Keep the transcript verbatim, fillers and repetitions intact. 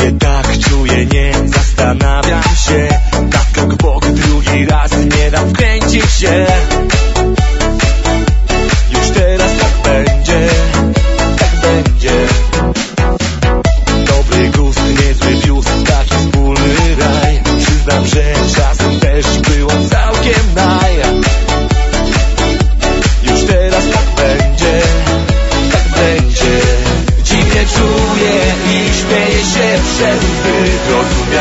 lubię, tak czuję, nie zastanawiam się. Tak krok w bok, drugi raz nie dam wkręcić się. Już teraz tak będzie, tak będzie. Dobry gust, niezły biust, taki wspólny raj. Przyznam, że czasem też było całkiem naj. Już teraz tak będzie, tak będzie. Dziwnie czuję i śmieję się przez łzy.